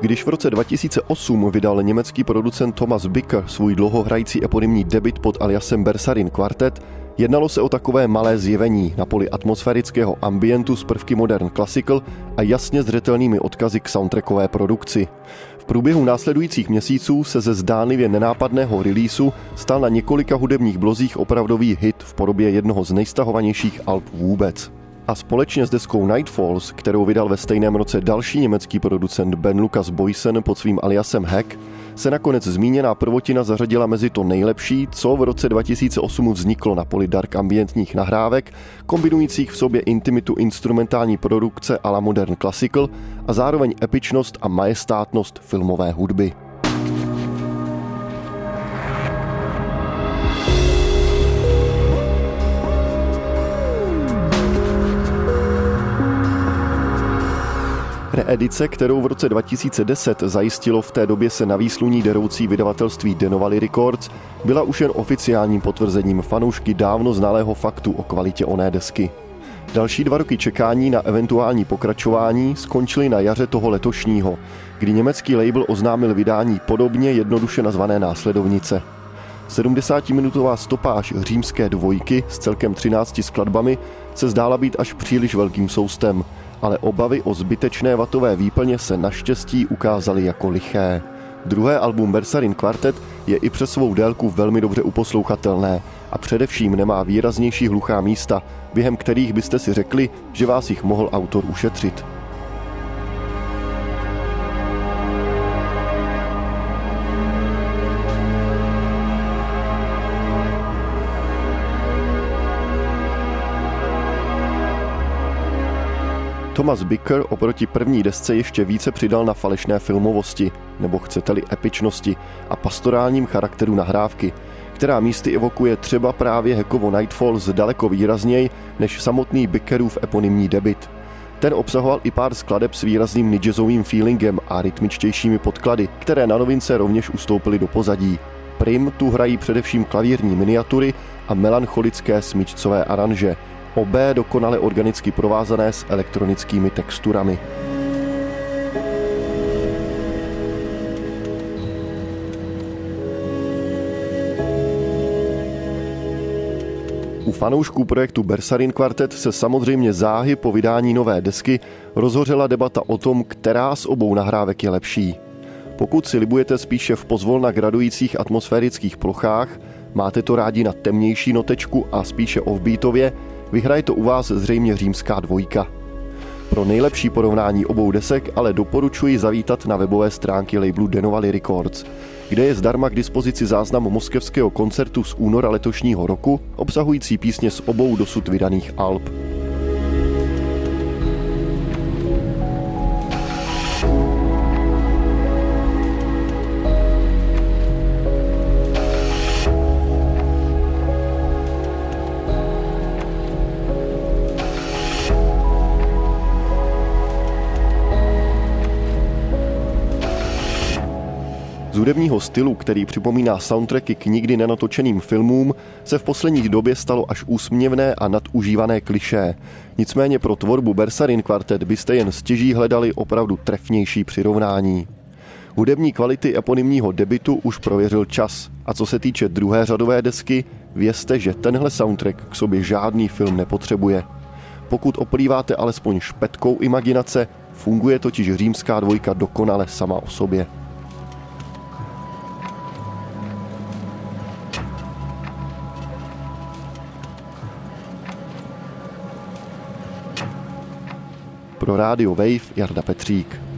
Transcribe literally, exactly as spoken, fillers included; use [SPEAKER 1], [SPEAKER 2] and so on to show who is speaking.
[SPEAKER 1] Když v roce dva tisíce osm vydal německý producent Thomas Bicker svůj dlouhohrající eponymní debut pod aliasem Bersarin Quartet, jednalo se o takové malé zjevení na poli atmosférického ambientu s prvky modern classical a jasně zřetelnými odkazy k soundtrackové produkci. V průběhu následujících měsíců se ze zdánlivě nenápadného releaseu stal na několika hudebních blozích opravdový hit v podobě jednoho z nejstahovanějších alb vůbec. A společně s deskou Nightfalls, kterou vydal ve stejném roce další německý producent Ben Lucas Boysen pod svým aliasem Hack, se nakonec zmíněná prvotina zařadila mezi to nejlepší, co v roce dva tisíce osm vzniklo na poli dark ambientních nahrávek, kombinujících v sobě intimitu instrumentální produkce a la modern classical a zároveň epičnost a majestátnost filmové hudby. Reedice, kterou v roce dva tisíce deset zajistilo v té době se na výsluní deroucí vydavatelství Denali Records, byla už jen oficiálním potvrzením fanoušky dávno znalého faktu o kvalitě oné desky. Další dva roky čekání na eventuální pokračování skončily na jaře toho letošního, kdy německý label oznámil vydání podobně jednoduše nazvané následovnice. sedmdesátiminutová stopáž Římské dvojky s celkem třinácti skladbami se zdála být až příliš velkým soustem, ale obavy o zbytečné vatové výplně se naštěstí ukázaly jako liché. Druhé album Bersarin Quartet je i přes svou délku velmi dobře uposlouchatelné a především nemá výraznější hluchá místa, během kterých byste si řekli, že vás jich mohl autor ušetřit. Thomas Bicker oproti první desce ještě více přidal na falešné filmovosti, nebo chcete-li epičnosti, a pastorálním charakteru nahrávky, která místy evokuje třeba právě Hackovo Nightfalls daleko výrazněji než samotný Bickerův eponymní debut. Ten obsahoval i pár skladeb s výrazným nidžezovým feelingem a rytmičtějšími podklady, které na novince rovněž ustoupily do pozadí. Prim tu hrají především klavírní miniatury a melancholické smyčcové aranže, obé dokonale organicky provázané s elektronickými texturami. U fanoušků projektu Bersarin Quartet se samozřejmě záhy po vydání nové desky rozhořela debata o tom, která z obou nahrávek je lepší. Pokud si libujete spíše v pozvolna gradujících atmosférických plochách, máte to rádi na temnější notečku a spíše offbeatově, vyhraje to u vás zřejmě Římská dvojka. Pro nejlepší porovnání obou desek ale doporučuji zavítat na webové stránky labelu Denali Records, kde je zdarma k dispozici záznam moskevského koncertu z února letošního roku, obsahující písně z obou dosud vydaných alb. Z hudebního stylu, který připomíná soundtracky k nikdy nenatočeným filmům, se v posledních době stalo až úsměvné a nadužívané klišé. Nicméně pro tvorbu Bersarin Quartet byste jen stěží hledali opravdu trefnější přirovnání. Hudební kvality eponymního debutu už prověřil čas a co se týče druhé řadové desky, vězte, že tenhle soundtrack k sobě žádný film nepotřebuje. Pokud oplýváte alespoň špetkou imaginace, funguje totiž Římská dvojka dokonale sama o sobě. Pro rádio Wave Jarda Petřík.